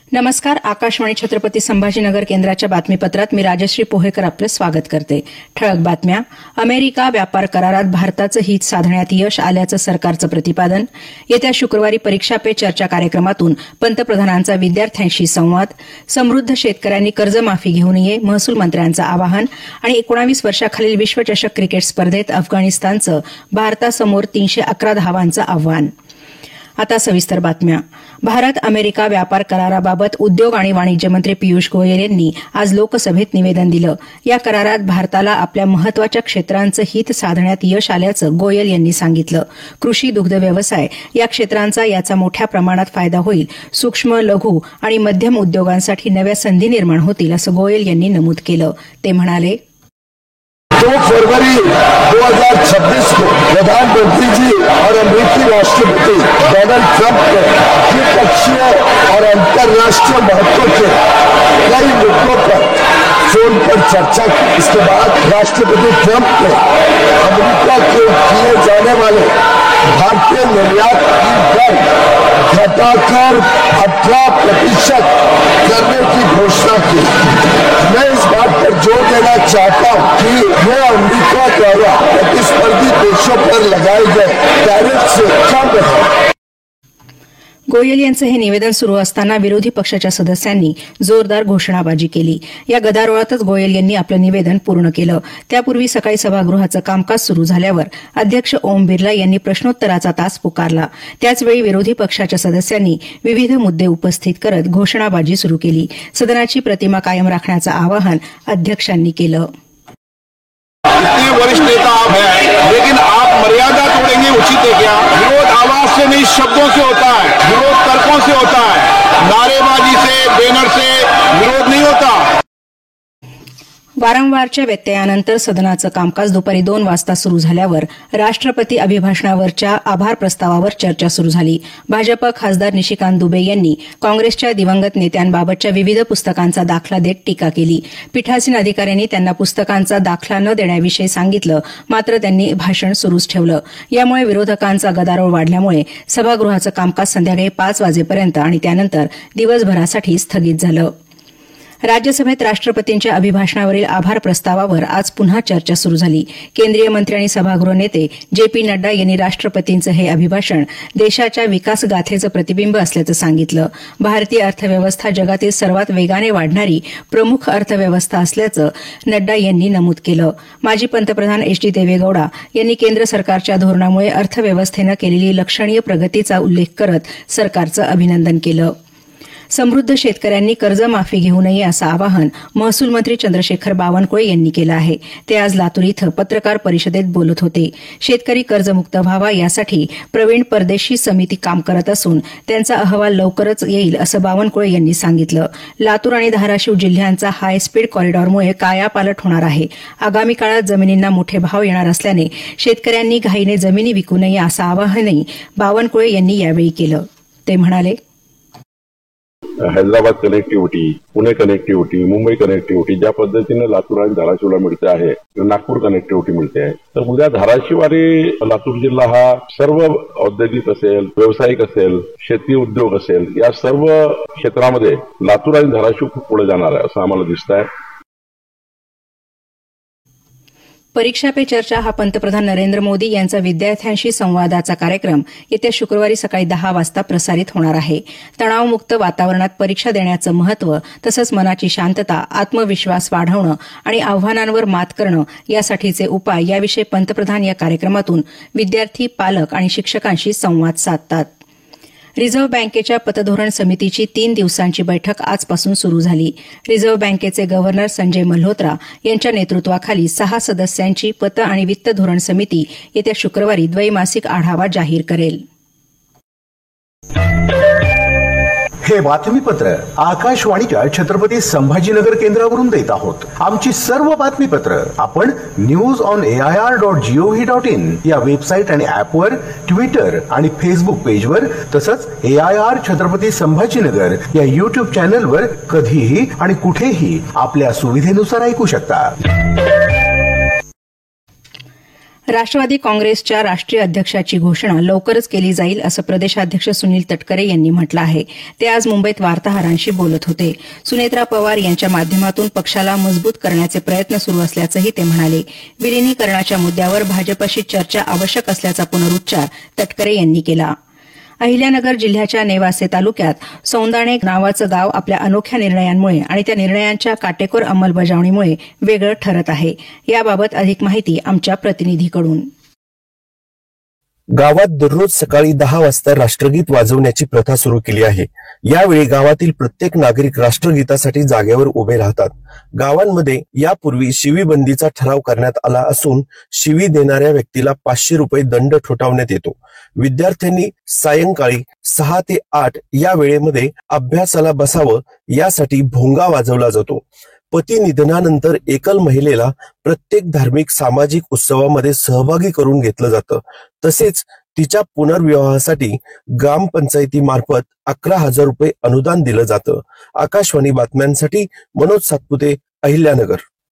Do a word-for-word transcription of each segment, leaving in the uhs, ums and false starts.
नमस्कार. आकाशवाणी छत्रपती संभाजीनगर केंद्राच्या बातमीपत्रात मी राजश्री पोहेकर आपलं स्वागत करते. ठळक बातम्या. अमेरिका व्यापार करारात भारताचं हित साधण्यात यश आल्याचं सरकारचं प्रतिपादन. येत्या शुक्रवारी परीक्षा पे चर्चा कार्यक्रमातून पंतप्रधानांचा विद्यार्थ्यांशी संवाद. समृद्ध शेतकऱ्यांनी कर्जमाफी घेऊ नये, महसूल मंत्र्यांचं आवाहन. आणि एकोणावीस वर्षाखालील विश्वचषक क्रिकेट स्पर्धेत अफगाणिस्तानचं भारतासमोर तीनशे अकरा धावांचं आव्हान. आता सविस्तर बातम्या. भारत अमेरिका व्यापार कराराबाबत उद्योग आणि वाणिज्य मंत्री पियुष गोयल यांनी आज लोकसभेत निवेदन दिलं. या करारात भारताला आपल्या महत्वाच्या क्षेत्रांचं हित साधण्यात यश आल्याचं गोयल यांनी सांगितलं. कृषी, दुग्ध व्यवसाय या क्षेत्रांचा याचा मोठ्या प्रमाणात फायदा होईल. सूक्ष्म, लघु आणि मध्यम उद्योगांसाठी नव्या संधी निर्माण होतील असं गोयल यांनी नमूद केलं. ते म्हणाले, दो फरवरी दो हजार छब्बीस को प्रधानमंत्री जी और अमेरिकी राष्ट्रपति डोनाल्ड ट्रंप ने द्विपक्षीय और अंतर्राष्ट्रीय महत्व के कई मुद्दों पर फोन पर चर्चा की. इसके बाद राष्ट्रपति ट्रंप ने अमेरिका के किए जाने वाले भारतीय निर्यात की दर घटाकर अठारह प्रतिशत करने की घोषणा की. मैं इस बात पर जोर देना चाहता हूं कि यह अमेरिका द्वारा प्रतिस्पर्धी देशों पर लगाए गए टैरिफ से कम है. गोयल यांचं हे निवेदन सुरू असताना विरोधी पक्षाच्या सदस्यांनी जोरदार घोषणाबाजी केली. या गदारोळातच गोयल यांनी आपलं निवेदन पूर्ण केलं. त्यापूर्वी सकाळी सभागृहाचं कामकाज सुरू झाल्यावर अध्यक्ष ओम बिर्ला यांनी प्रश्नोत्तराचा तास पुकारला. त्याचवेळी विरोधी पक्षाच्या सदस्यांनी विविध मुद्दे उपस्थित करत घोषणाबाजी सुरू केली. सदनाची प्रतिमा कायम राखण्याचं आवाहन अध्यक्षांनी केलं. इतने वरिष्ठ नेता आप हैं, लेकिन आप मर्यादा तोड़ेंगे उचित है क्या? विरोध आवाज से नहीं, शब्दों से होता है. विरोध तर्कों से होता है. नारेबाजी से, बैनर से विरोध नहीं होता. वारंवारच्या व्यत्ययानंतर सदनाचं कामकाज दुपारी दोन वाजता सुरू झाल्यावर राष्ट्रपती अभिभाषणावरच्या आभार प्रस्तावावर चर्चा सुरू झाली. भाजप खासदार निशिकांत दुबे यांनी काँग्रेसच्या दिवंगत नेत्यांबाबतच्या विविध पुस्तकांचा दाखला देत टीका केली. पीठासीन अधिकाऱ्यांनी त्यांना पुस्तकांचा दाखला न देण्याविषयी सांगितलं, मात्र त्यांनी भाषण सुरूच ठेवलं. यामुळे विरोधकांचा गदारोळ वाढल्यामुळे सभागृहाचं कामकाज संध्याकाळी पाच वाजेपर्यंत आणि त्यानंतर दिवसभरासाठी स्थगित झालं. राज्यसभेत राष्ट्रपतींच्या अभिभाषणावरील आभार प्रस्तावावर आज पुन्हा चर्चा सुरू झाली. केंद्रीय मंत्री आणि सभागृह नेते जे पी नड्डा यांनी राष्ट्रपतींचं हे अभिभाषण देशाच्या विकासगाथेचं प्रतिबिंब असल्याचं सांगितलं. भारतीय अर्थव्यवस्था जगातील सर्वात वेगाने वाढणारी प्रमुख अर्थव्यवस्था असल्याचं नड्डा यांनी नमूद केलं. माजी पंतप्रधान एच डी देवेगौडा यांनी केंद्र सरकारच्या धोरणामुळे अर्थव्यवस्थेनं केलेली लक्षणीय प्रगतीचा उल्लेख करत सरकारचं अभिनंदन केलं. समृद्ध शेतकऱ्यांनी कर्जमाफी घेऊ नये असं आवाहन महसूल मंत्री चंद्रशेखर बावनकुळे यांनी केलं आहे. ते आज लातूर इथं पत्रकार परिषदेत बोलत होते. शेतकरी कर्जमुक्त व्हावा यासाठी प्रवीण परदेशी समिती काम करत असून त्यांचा अहवाल लवकरच येईल असं बावनकुळे यांनी सांगितलं. लातूर आणि धाराशिव जिल्ह्यांचा हाय स्पीड कॉरिडॉरमुळे कायापालट होणार आहे. आगामी काळात जमिनींना मोठे भाव येणार असल्याने शेतकऱ्यांनी घाईने जमिनी विकू नये असं आवाहनही बावनकुळे यांनी यावेळी केलं. ते म्हणाले, Hyderabad connectivity, Pune connectivity, Mumbai connectivity ज्या पद्धतीने लातूर आणि धाराशिवला मिळते आहे, नागपूर कनेक्टिव्हिटी मिळते आहे, तर उद्या धाराशिव आणि लातूर जिल्हा हा सर्व औद्योगिक असेल, व्यावसायिक असेल, शेती उद्योग असेल, या सर्व क्षेत्रामध्ये लातूर आणि धाराशिव खूप पुढे जाणार आहे असं आम्हाला दिसत आहे. परीक्षा पे चर्चा हा पंतप्रधान नरेंद्र मोदी यांचा विद्यार्थ्यांशी संवादाचा कार्यक्रम येत्या शुक्रवारी सकाळी दहा वाजता प्रसारित होणार आहे. तणावमुक्त वातावरणात परीक्षा देण्याचं महत्व तसंच मनाची शांतता, आत्मविश्वास वाढवणं आणि आव्हानांवर मात करणं यासाठीचे उपाय याविषयी पंतप्रधान या कार्यक्रमातून विद्यार्थी, पालक आणि शिक्षकांशी संवाद साधतात. रिझर्व्ह बँकेच्या पतधोरण समितीची तीन दिवसांची बैठक आजपासून सुरू झाली. रिझर्व्ह बँकेचे गव्हर्नर संजय मल्होत्रा यांच्या नेतृत्वाखाली सहा सदस्यांची पत आणि वित्त धोरण समिती येत्या शुक्रवारी द्वैमासिक आढावा जाहीर करेल. हे बातमीपत्र आकाशवाणीच्या छत्रपती संभाजीनगर केंद्रावरून देत आहोत. आमची सर्व बातमीपत्र आपण news on AIR dot gov dot in या वेबसाईट आणि ऍपवर, ट्विटर आणि फेसबुक पेजवर तसंच एआयआर छत्रपती संभाजीनगर या युट्यूब चॅनलवर कधीही आणि कुठेही आपल्या सुविधेनुसार ऐकू शकता. राष्ट्रवादी काँग्रेसच्या राष्ट्रीय अध्यक्षाची घोषणा लवकरच केली जाईल असं प्रदेशाध्यक्ष सुनील तटकरे यांनी म्हटलं आहे. ते आज मुंबईत वार्ताहरांशी बोलत होते. सुनेत्रा पवार यांच्या माध्यमातून पक्षाला मजबूत करण्याचे प्रयत्न सुरू असल्याचंही ते म्हणाले. विलिनीकरणाच्या मुद्द्यावर भाजपशी चर्चा आवश्यक असल्याचा पुनरुच्चार तटकरे यांनी केला. अहिल्यानगर जिल्ह्याच्या नेवासे तालुक्यात सौंदाणे नावाचं गाव आपल्या अनोख्या निर्णयांमुळे आणि त्या निर्णयांच्या काटेकोर अंमलबजावणीमुळे वेगळं ठरत आहे. याबाबत अधिक माहिती आमच्या प्रतिनिधीकडून. गावात दररोज सकाळी दहा वाजता राष्ट्रगीत वाजवण्याची प्रथा सुरू केली आहे. यावेळी गावातील प्रत्येक नागरिक राष्ट्रगीतासाठी जागेवर उभे राहतात. गावांमध्ये यापूर्वी शिवीबंदीचा ठराव करण्यात आला असून शिवी देणाऱ्या व्यक्तीला पाचशे रुपये दंड ठोठावण्यात येतो. विद्यार्थ्यांनी सायंकाळी सहा ते आठ या वेळेमध्ये अभ्यासाला बसावं यासाठी भोंगा वाजवला जातो. पती निधनानंतर एकल महिलेला प्रत्येक धार्मिक सामाजिक उत्सवामध्ये सहभागी करून घेतलं जातं. तसेच तिच्या पुनर्विवाहासाठी ग्रामपंचायतीमार्फत अकरा हजार रुपये अनुदान दिलं जातं. आकाशवाणी बातम्यांसाठी मनोज सातपुते, अहिल्यानगर.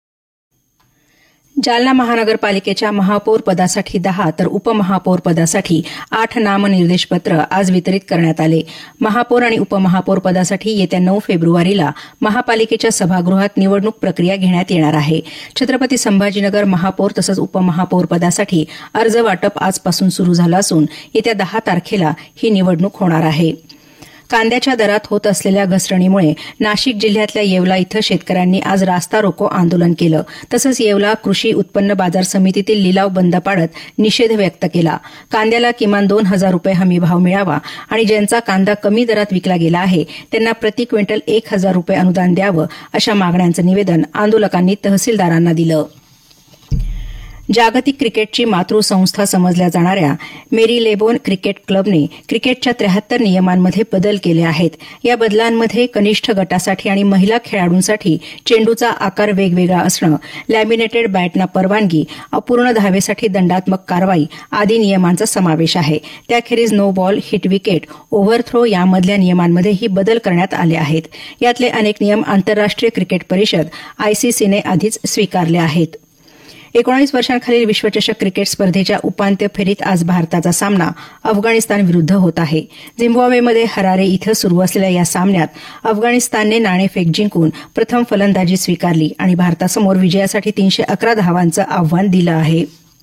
जालना महानगरपालिकेच्या महापौर पदासाठी दहा तर उपमहापौर पदासाठी आठ नामनिर्देशपत्र आज वितरित करण्यात आले. महापौर आणि उपमहापौर पदासाठी येत्या नऊ फेब्रुवारीला महापालिकेच्या सभागृहात निवडणूक प्रक्रिया घेण्यात येणार आहे. छत्रपती संभाजीनगर महापौर तसंच उपमहापौर पदासाठी अर्ज वाटप आजपासून सुरू झालं असून येत्या दहा तारखेला ही निवडणूक होणार आहे. कांद्याच्या दरात होत असलेल्या घसरणीमुळे नाशिक जिल्ह्यातल्या येवला इथं शेतकऱ्यांनी आज रास्ता रोको आंदोलन केलं. तसंच येवला कृषी उत्पन्न बाजार समितीतील लिलाव बंद पाडत निषेध व्यक्त केला. कांद्याला किमान दोन हजार रुपये हमी भाव मिळावा आणि ज्यांचा कांदा कमी दरात विकला गेला आहे त्यांना प्रति क्विंटल एक हजार रुपये अनुदान द्यावं अशा मागण्यांचं निवेदन आंदोलकांनी तहसीलदारांना दिलं. जागतिक क्रिकेटची मातृसंस्था समजल्या जाणाऱ्या मेरी लेबोन क्रिकेट क्लबने क्रिकेटच्या त्र्याहत्तर नियमांमध्ये बदल केले आहेत. या बदलांमध्ये कनिष्ठ गटासाठी आणि महिला खेळाडूंसाठी चेंडूचा आकार वेगवेगळा असणं, लॅमिनेटेड बॅटना परवानगी, अपूर्ण धावेसाठी दंडात्मक कारवाई आदी नियमांचा समावेश आहे. त्याखेरीज no ball, hit wicket, overthrow यामधल्या नियमांमध्येही बदल करण्यात आले आहेत. यातले अनेक नियम आंतरराष्ट्रीय क्रिकेट परिषद आयसीसीने आधीच स्वीकारले आहेत. एकोणीस वर्षांखालील विश्वचषक क्रिकेट स्पर्धेच्या उपांत्य फेरीत आज भारताचा सामना अफगाणिस्तान विरुद्ध होत आहे. झिम्बाब्वेमध्ये हरारे इथं सुरू असलेल्या या सामन्यात अफगाणिस्तानने नाणेफेक जिंकून प्रथम फलंदाजी स्वीकारली आणि भारतासमोर विजयासाठी तीनशे अकरा धावांचं आव्हान दिलं आहे.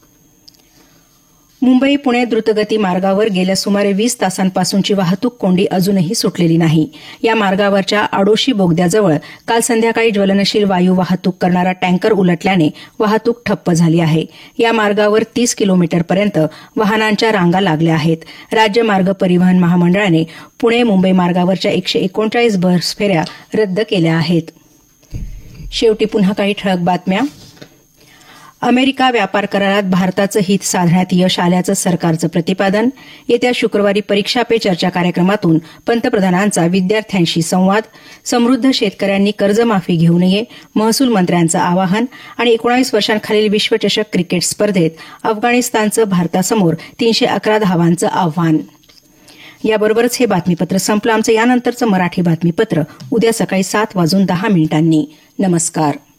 मुंबई पुणे द्रुतगती मार्गावर गेल्या सुमारे वीस तासांपासूनची वाहतूक कोंडी अजूनही सुटलेली नाही. या मार्गावरच्या आडोशी बोगद्याजवळ काल संध्याकाळी ज्वलनशील वायू वाहतूक करणारा टँकर उलटल्याने वाहतूक ठप्प झाली आहे. या मार्गावर तीस किलोमीटरपर्यंत वाहनांच्या रांगा लागल्या आहेत. राज्य मार्ग परिवहन महामंडळाने पुणे मुंबई मार्गावरच्या एकशे एकोणचाळीस बस फेऱ्या रद्द केल्या आहेत. शेवटी पुन्हा काही ठळक बातम्या. अमेरिका व्यापार करारात भारताचं हित साधण्यात यश आल्याचं सरकारचं प्रतिपादन. येत्या शुक्रवारी परीक्षा पे चर्चा कार्यक्रमातून पंतप्रधानांचा विद्यार्थ्यांशी संवाद. समृद्ध शेतकऱ्यांनी कर्जमाफी घेऊ नये, महसूल मंत्र्यांचं आवाहन. आणि एकोणीस वर्षांखालील विश्वचषक क्रिकेट स्पर्धेत अफगाणिस्तानचं भारतासमोर तीनशे अकरा धावांचं आव्हान. याबरोबरच हे बातमीपत्र संपलं. आमचं यानंतरचं मराठी बातमीपत्र उद्या सकाळी सात वाजून दहा मिनिटांनी. नमस्कार.